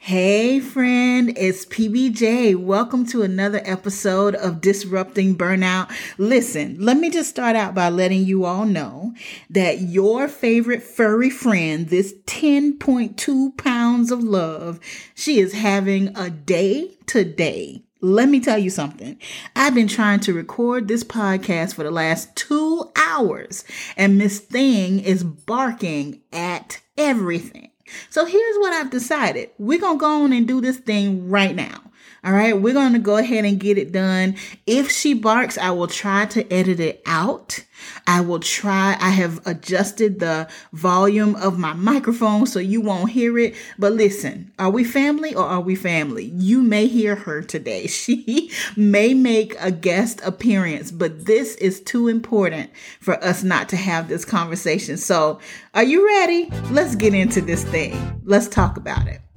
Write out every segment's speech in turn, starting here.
Hey friend, it's PBJ. Welcome to another episode of Disrupting Burnout. Listen, let me just start out by letting you all know that your favorite furry friend, this 10.2 pounds of love, she is having a day today. Let me tell you something. I've been trying to record this podcast for the last 2 hours, and Miss Thing is barking at everything. So here's what I've decided. We're going to go on and do this thing right now. All right. We're going to go ahead and get it done. If she barks, I will try to edit it out. I have adjusted the volume of my microphone so you won't hear it. But listen, are we family or are we family? You may hear her today. She may make a guest appearance, but this is too important for us not to have this conversation. So are you ready? Let's get into this thing. Let's talk about it.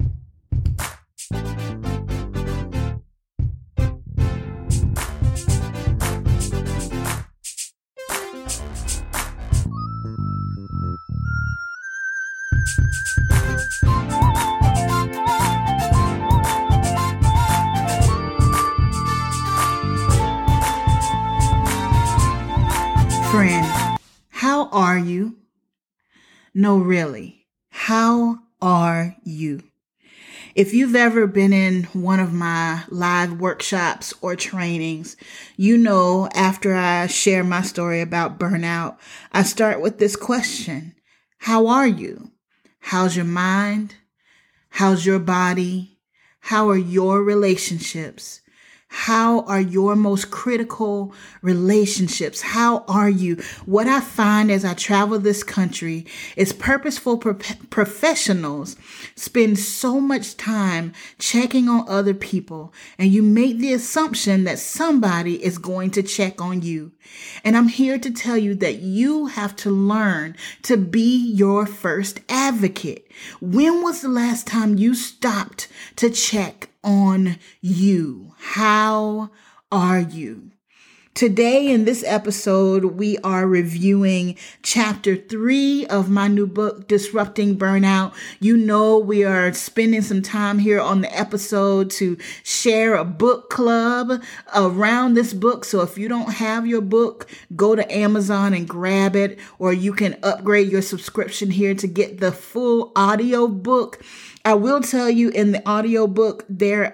Friend, how are you? No, really, how are you? If you've ever been in one of my live workshops or trainings, you know after I share my story about burnout, I start with this question. How are you? How's your mind? How's your body? How are your relationships? How are your most critical relationships? How are you? What I find as I travel this country is purposeful professionals spend so much time checking on other people, and you make the assumption that somebody is going to check on you. And I'm here to tell you that you have to learn to be your first advocate. When was the last time you stopped to check on you? How are you? Today in this episode, we are reviewing chapter 3 of my new book, Disrupting Burnout. You know, we are spending some time here on the episode to share a book club around this book. So if you don't have your book, go to Amazon and grab it, or you can upgrade your subscription here to get the full audio book. I will tell you, in the audio book, there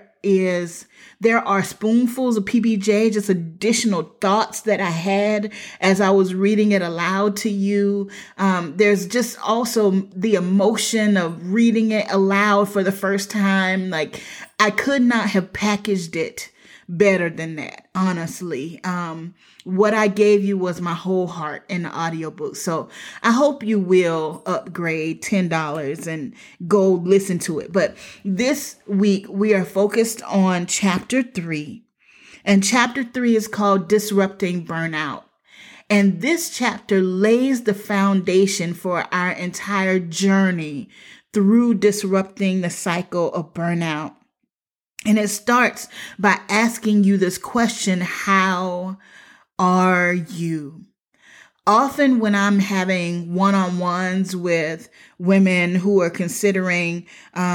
are spoonfuls of PBJ, just additional thoughts that I had as I was reading it aloud to you. There's just also the emotion of reading it aloud for the first time. Like, I could not have packaged it better than that, honestly. What I gave you was my whole heart in the audiobook. So I hope you will upgrade $10 and go listen to it. But this week we are focused on chapter 3. And chapter 3 is called Disrupting Burnout. And this chapter lays the foundation for our entire journey through disrupting the cycle of burnout. And it starts by asking you this question: how are you? Often when I'm having one-on-ones with women who are considering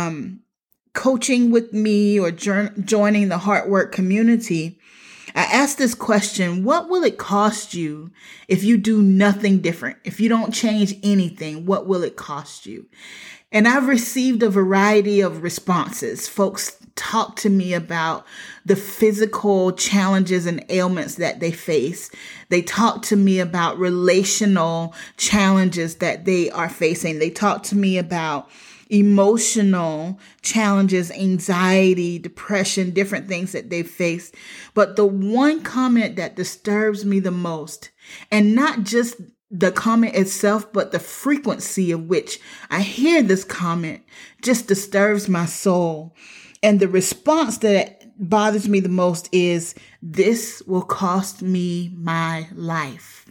coaching with me or joining the Heartwork community, I ask this question: what will it cost you if you do nothing different? If you don't change anything, what will it cost you? And I've received a variety of responses. Folks talk to me about the physical challenges and ailments that they face. They talk to me about relational challenges that they are facing. They talk to me about emotional challenges, anxiety, depression, different things that they face. But the one comment that disturbs me the most, and not just the comment itself, but the frequency of which I hear this comment, just disturbs my soul. And the response that bothers me the most is, this will cost me my life.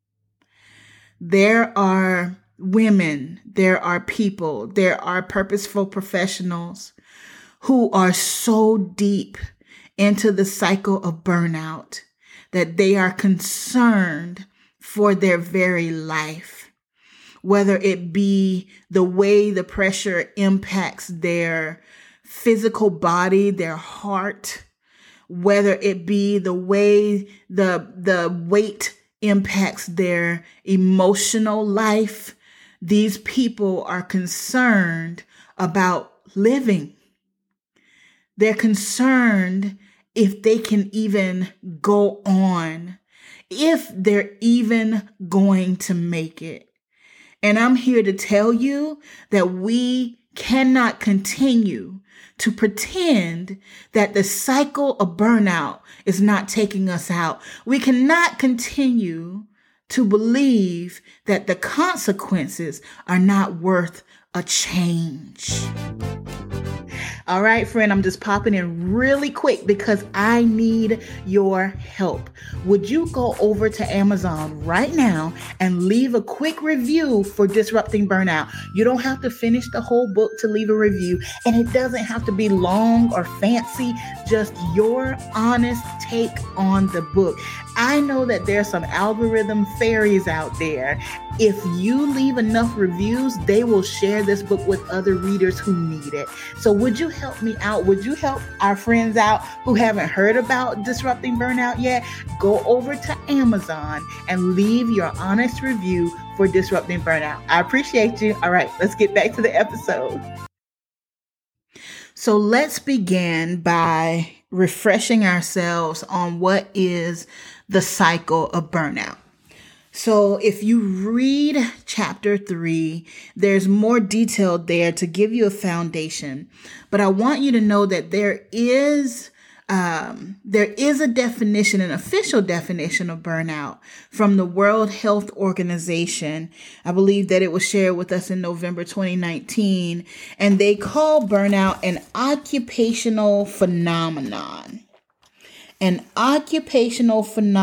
There are women, there are people, there are purposeful professionals who are so deep into the cycle of burnout that they are concerned for their very life, whether it be the way the pressure impacts their physical body, their heart, whether it be the way the weight impacts their emotional life. These people are concerned about living. They're concerned if they can even go on, if they're even going to make it. And I'm here to tell you that we cannot continue to pretend that the cycle of burnout is not taking us out. We cannot continue to believe that the consequences are not worth a change. All right, friend, I'm just popping in really quick because I need your help. Would you go over to Amazon right now and leave a quick review for Disrupting Burnout? You don't have to finish the whole book to leave a review, and it doesn't have to be long or fancy, just your honest take on the book. I know that there's some algorithm fairies out there. If you leave enough reviews, they will share this book with other readers who need it. So would you help me out? Would you help our friends out who haven't heard about Disrupting Burnout yet? Go over to Amazon and leave your honest review for Disrupting Burnout. I appreciate you. All right, let's get back to the episode. So let's begin by refreshing ourselves on what is the cycle of burnout. So if you read chapter 3, there's more detail there to give you a foundation. But I want you to know that there is a definition, an official definition of burnout from the World Health Organization. I believe that it was shared with us in November 2019, and they call burnout an occupational phenomenon. And a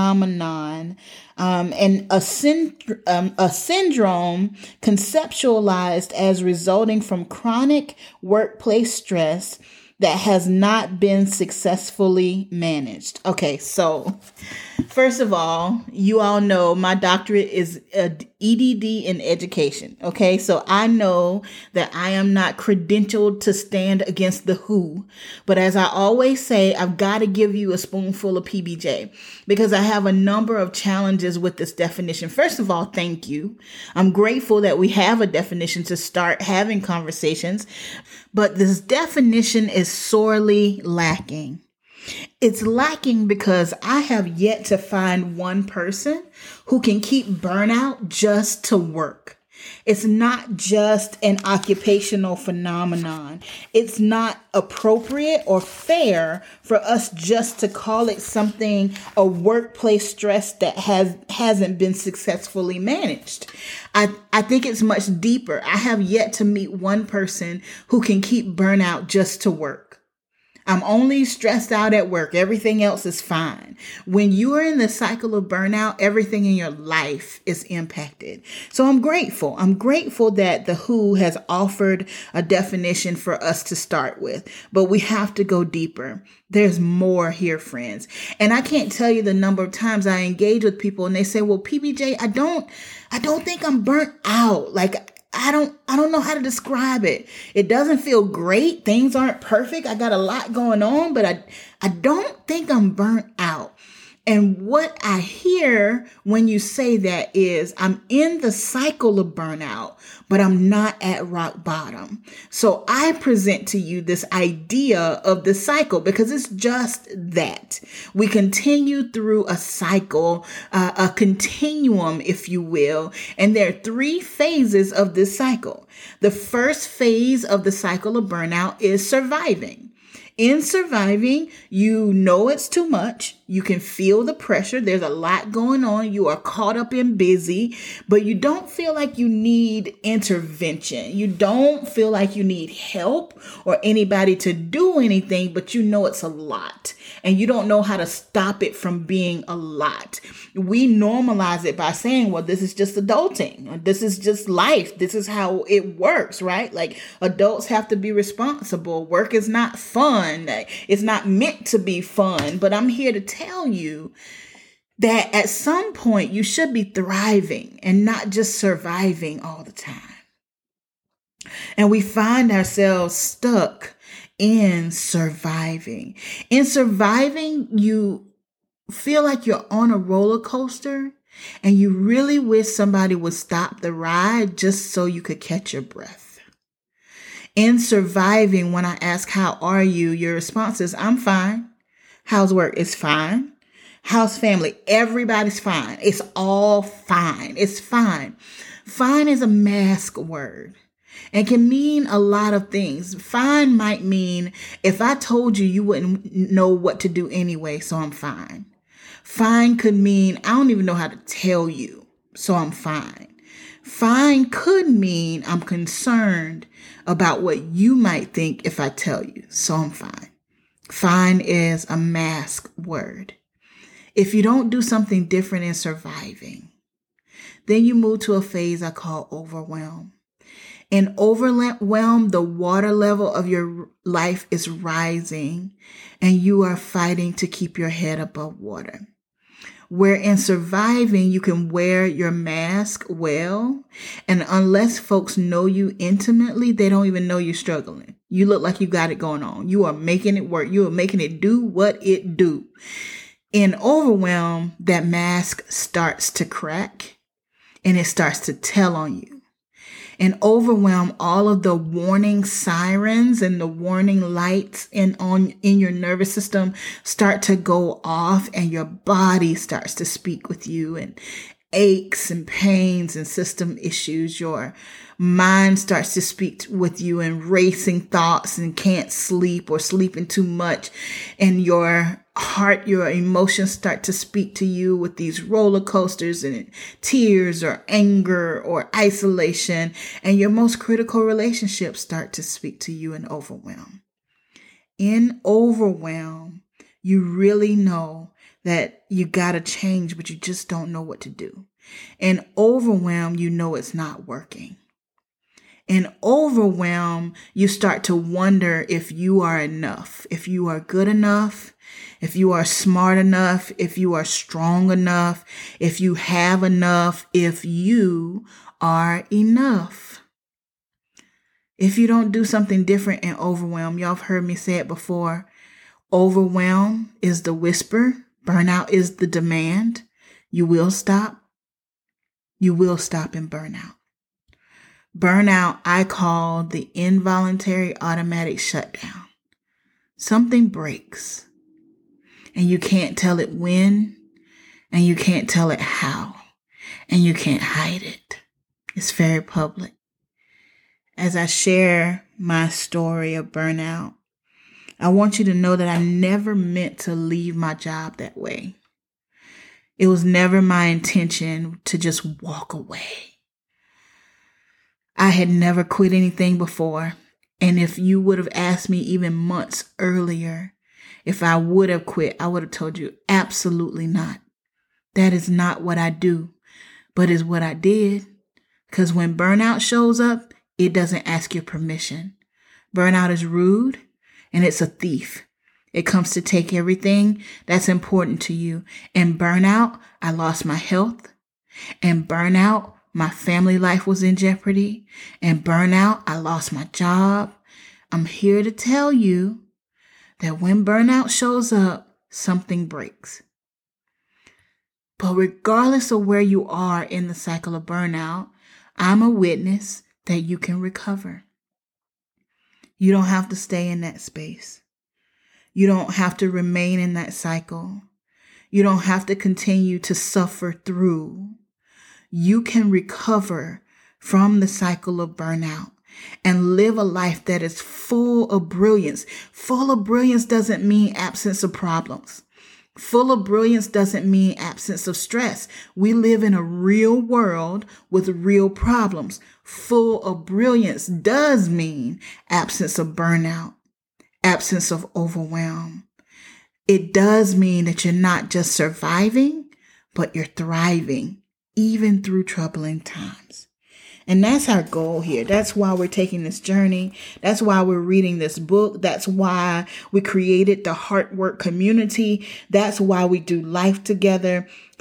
syndrome conceptualized as resulting from chronic workplace stress that has not been successfully managed. Okay, so first of all, you all know my doctorate is EDD in education. Okay, so I know that I am not credentialed to stand against the WHO, but as I always say, I've got to give you a spoonful of PBJ because I have a number of challenges with this definition. First of all, thank you. I'm grateful that we have a definition to start having conversations, but this definition is sorely lacking. It's lacking because I have yet to find one person who can keep burnout just to work. It's not just an occupational phenomenon. It's not appropriate or fair for us just to call it something, a workplace stress that hasn't been successfully managed. I think it's much deeper. I have yet to meet one person who can keep burnout just to work. I'm only stressed out at work. Everything else is fine. When you are in the cycle of burnout, everything in your life is impacted. So I'm grateful. I'm grateful that the WHO has offered a definition for us to start with, but we have to go deeper. There's more here, friends. And I can't tell you the number of times I engage with people and they say, well, PBJ, I don't think I'm burnt out. Like, I don't know how to describe it. It doesn't feel great. Things aren't perfect. I got a lot going on, but I don't think I'm burnt out. And what I hear when you say that is I'm in the cycle of burnout, but I'm not at rock bottom. So I present to you this idea of the cycle because it's just that. We continue through a cycle, a continuum, if you will. And there are 3 phases of this cycle. The first phase of the cycle of burnout is surviving. In surviving, you know it's too much. You can feel the pressure. There's a lot going on. You are caught up in busy, but you don't feel like you need intervention. You don't feel like you need help or anybody to do anything, but you know it's a lot and you don't know how to stop it from being a lot. We normalize it by saying, well, this is just adulting. This is just life. This is how it works, right? Like adults have to be responsible. Work is not fun. It's not meant to be fun, but I'm here to tell you that at some point you should be thriving and not just surviving all the time. And we find ourselves stuck in surviving. In surviving, you feel like you're on a roller coaster and you really wish somebody would stop the ride just so you could catch your breath. In surviving, when I ask, how are you? Your response is, I'm fine. How's work? It's fine. How's family? Everybody's fine. It's all fine. It's fine. Fine is a mask word and can mean a lot of things. Fine might mean if I told you, you wouldn't know what to do anyway, so I'm fine. Fine could mean I don't even know how to tell you, so I'm fine. Fine could mean I'm concerned about what you might think if I tell you, so I'm fine. Fine is a mask word. If you don't do something different in surviving, then you move to a phase I call overwhelm. In overwhelm, the water level of your life is rising and you are fighting to keep your head above water. Where in surviving, you can wear your mask well, and unless folks know you intimately, they don't even know you're struggling. You look like you got it going on. You are making it work. You are making it do what it do. In overwhelm, that mask starts to crack and it starts to tell on you. In overwhelm, all of the warning sirens and the warning lights in your nervous system start to go off and your body starts to speak with you, and aches and pains and system issues. Your mind starts to speak with you and racing thoughts and can't sleep or sleeping too much. And your heart, your emotions start to speak to you with these roller coasters and tears or anger or isolation. And your most critical relationships start to speak to you in overwhelm. In overwhelm, you really know that you got to change, but you just don't know what to do. In overwhelm, you know it's not working. In overwhelm, you start to wonder if you are enough, if you are good enough, if you are smart enough, if you are strong enough, if you have enough, if you are enough. If you don't do something different in overwhelm, y'all have heard me say it before, overwhelm is the whisper, burnout is the demand. You will stop. You will stop in burnout. Burnout, I call the involuntary automatic shutdown. Something breaks and you can't tell it when, and you can't tell it how, and you can't hide it. It's very public. As I share my story of burnout, I want you to know that I never meant to leave my job that way. It was never my intention to just walk away. I had never quit anything before. And if you would have asked me even months earlier, if I would have quit, I would have told you absolutely not. That is not what I do, but is what I did. Because when burnout shows up, it doesn't ask your permission. Burnout is rude and it's a thief. It comes to take everything that's important to you. In burnout, I lost my health. In burnout, my family life was in jeopardy. In burnout, I lost my job. I'm here to tell you that when burnout shows up, something breaks. But regardless of where you are in the cycle of burnout, I'm a witness that you can recover. You don't have to stay in that space. You don't have to remain in that cycle. You don't have to continue to suffer through. You can recover from the cycle of burnout and live a life that is full of brilliance. Full of brilliance doesn't mean absence of problems. Full of brilliance doesn't mean absence of stress. We live in a real world with real problems. Full of brilliance does mean absence of burnout, absence of overwhelm. It does mean that you're not just surviving, but you're thriving, even through troubling times. And that's our goal here. That's why we're taking this journey. That's why we're reading this book. That's why we created the Heartwork community. That's why we do life together,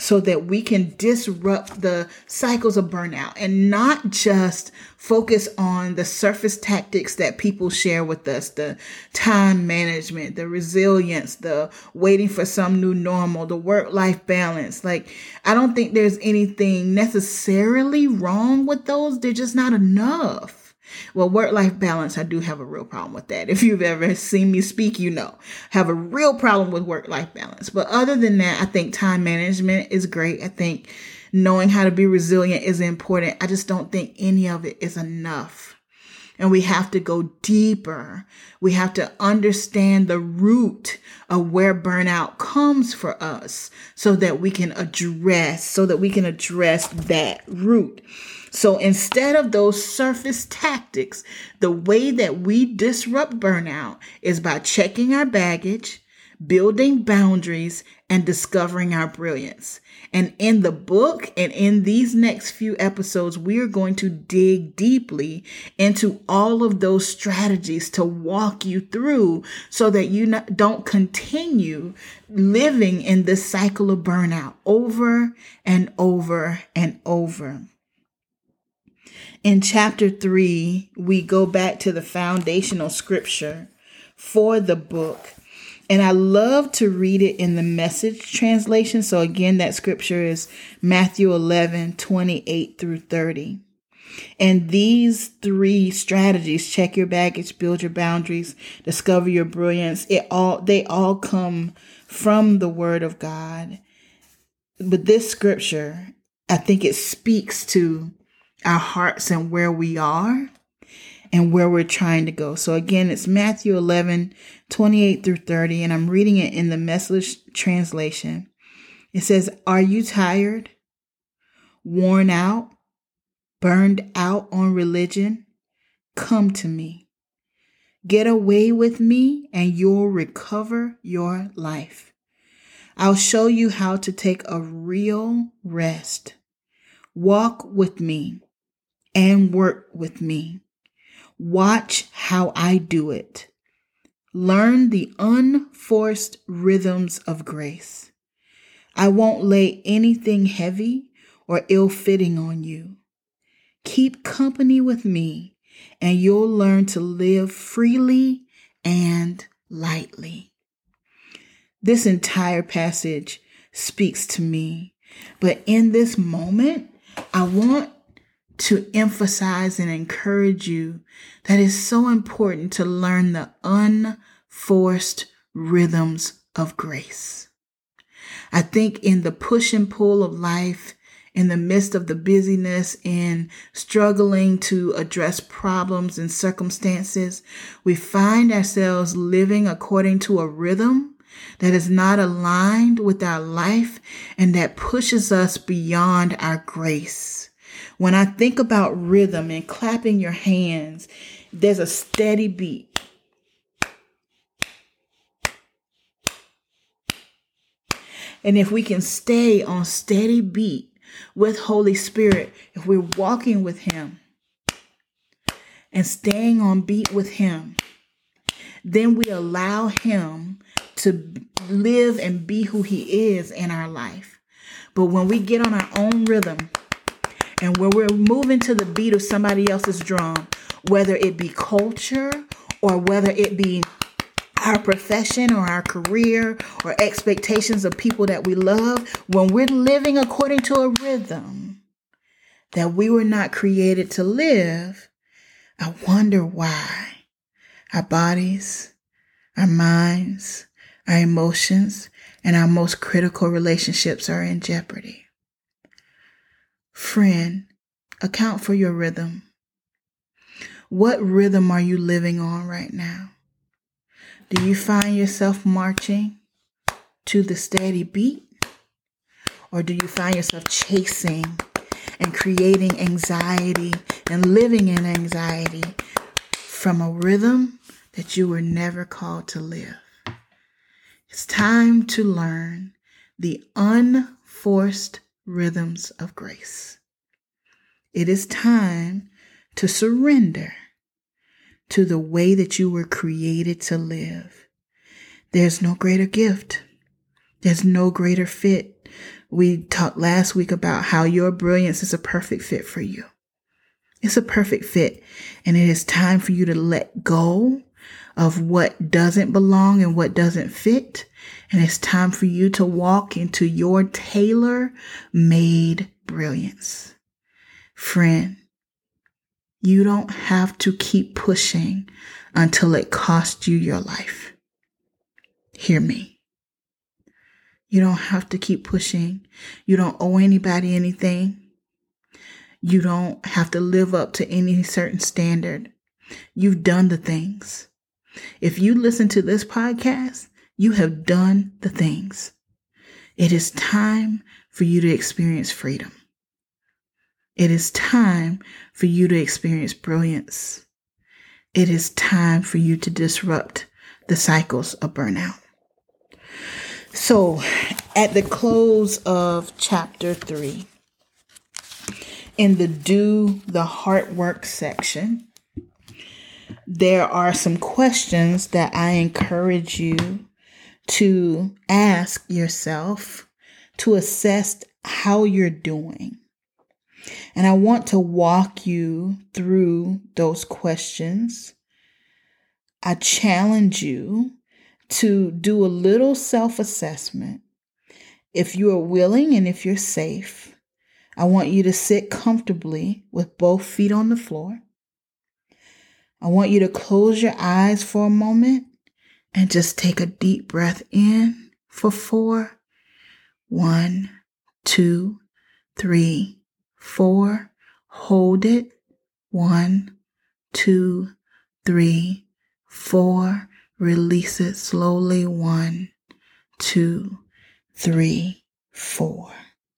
so that we can disrupt the cycles of burnout and not just focus on the surface tactics that people share with us, the time management, the resilience, the waiting for some new normal, the work-life balance. Like, I don't think there's anything necessarily wrong with those. They're just not enough. Well, work-life balance, I do have a real problem with that. If you've ever seen me speak, have a real problem with work-life balance. But other than that, I think time management is great. I think knowing how to be resilient is important. I just don't think any of it is enough. And we have to go deeper. We have to understand the root of where burnout comes for us so that we can address that root. So instead of those surface tactics, the way that we disrupt burnout is by checking our baggage, building boundaries, and discovering our brilliance. And in the book and in these next few episodes, we are going to dig deeply into all of those strategies to walk you through so that you don't continue living in this cycle of burnout over and over and over. In chapter 3, we go back to the foundational scripture for the book. And I love to read it in the Message translation. So again, that scripture is Matthew 11:28 through 30. And these 3 strategies, check your baggage, build your boundaries, discover your brilliance, they all come from the Word of God. But this scripture, I think it speaks to our hearts and where we are and where we're trying to go. So again, it's Matthew 11:28 through 30, and I'm reading it in the Message translation. It says, "Are you tired, worn out, burned out on religion? Come to me. Get away with me and you'll recover your life. I'll show you how to take a real rest. Walk with me and work with me. Watch how I do it. Learn the unforced rhythms of grace. I won't lay anything heavy or ill-fitting on you. Keep company with me, and you'll learn to live freely and lightly." This entire passage speaks to me, but in this moment, I want to emphasize and encourage you that it's so important to learn the unforced rhythms of grace. I think in the push and pull of life, in the midst of the busyness, in struggling to address problems and circumstances, we find ourselves living according to a rhythm that is not aligned with our life and that pushes us beyond our grace. When I think about rhythm and clapping your hands, there's a steady beat. And if we can stay on steady beat with Holy Spirit, if we're walking with Him and staying on beat with Him, then we allow Him to live and be who He is in our life. But when we get on our own rhythm and when we're moving to the beat of somebody else's drum, whether it be culture or whether it be our profession or our career or expectations of people that we love, when we're living according to a rhythm that we were not created to live, I wonder why our bodies, our minds, our emotions, and our most critical relationships are in jeopardy. Friend, account for your rhythm. What rhythm are you living on right now? Do you find yourself marching to the steady beat? Or do you find yourself chasing and creating anxiety and living in anxiety from a rhythm that you were never called to live? It's time to learn the unforced rhythms of grace. It is time to surrender to the way that you were created to live. There's no greater gift. There's no greater fit. We talked last week about how your brilliance is a perfect fit for you. It's a perfect fit, and it is time for you to let go of what doesn't belong and what doesn't fit. And it's time for you to walk into your tailor-made brilliance. Friend, you don't have to keep pushing until it costs you your life. Hear me. You don't have to keep pushing. You don't owe anybody anything. You don't have to live up to any certain standard. You've done the things. If you listen to this podcast, you have done the things. It is time for you to experience freedom. It is time for you to experience brilliance. It is time for you to disrupt the cycles of burnout. So, at the close of chapter 3, in the Do the Heart Work section, there are some questions that I encourage you to ask yourself to assess how you're doing. And I want to walk you through those questions. I challenge you to do a little self-assessment. If you are willing and if you're safe, I want you to sit comfortably with both feet on the floor. I want you to close your eyes for a moment and just take a deep breath in for 4. 1, 2, 3, 4. Hold it. 1, 2, 3, 4. Release it slowly. 1, 2, 3, 4.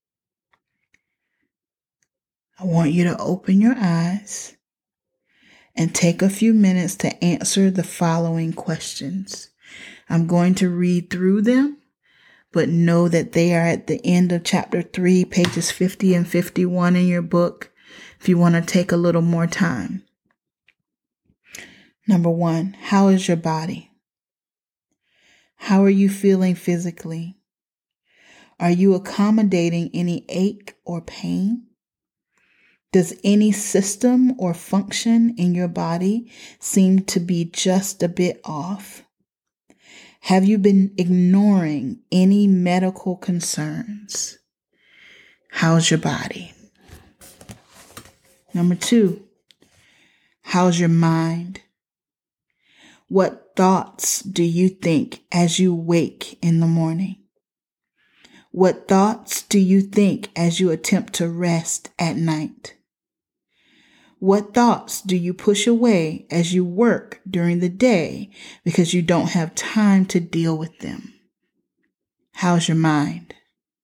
I want you to open your eyes and take a few minutes to answer the following questions. I'm going to read through them, but know that they are at the end of chapter 3, pages 50 and 51 in your book, if you want to take a little more time. Number 1, how is your body? How are you feeling physically? Are you accommodating any ache or pain? Does any system or function in your body seem to be just a bit off? Have you been ignoring any medical concerns? How's your body? Number 2, how's your mind? What thoughts do you think as you wake in the morning? What thoughts do you think as you attempt to rest at night? What thoughts do you push away as you work during the day because you don't have time to deal with them? How's your mind?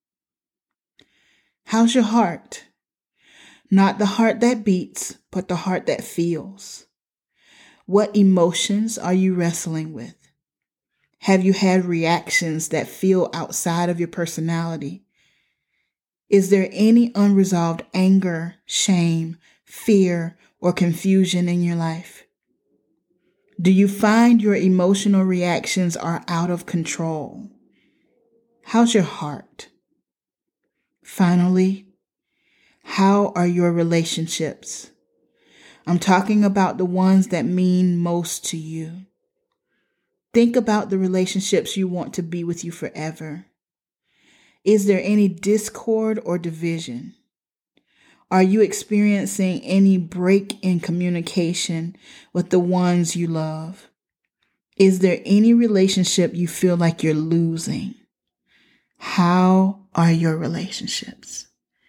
How's your heart? Not the heart that beats, but the heart that feels. What emotions are you wrestling with? Have you had reactions that feel outside of your personality? Is there any unresolved anger, shame, fear, or confusion in your life? Do you find your emotional reactions are out of control? How's your heart? Finally, how are your relationships? I'm talking about the ones that mean most to you. Think about the relationships you want to be with you forever. Is there any discord or division? Are you experiencing any break in communication with the ones you love? Is there any relationship you feel like you're losing? How are your relationships?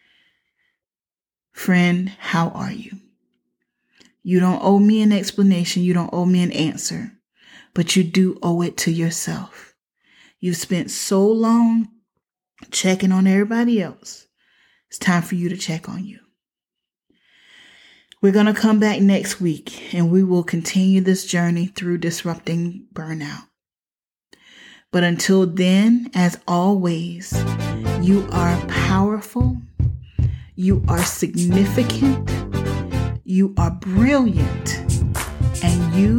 Friend, how are you? You don't owe me an explanation. You don't owe me an answer, but you do owe it to yourself. You've spent so long checking on everybody else. It's time for you to check on you. We're going to come back next week and we will continue this journey through disrupting burnout. But until then, as always, you are powerful, you are significant, you are brilliant, and you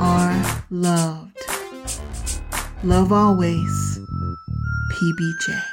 are loved. Love always, PBJ.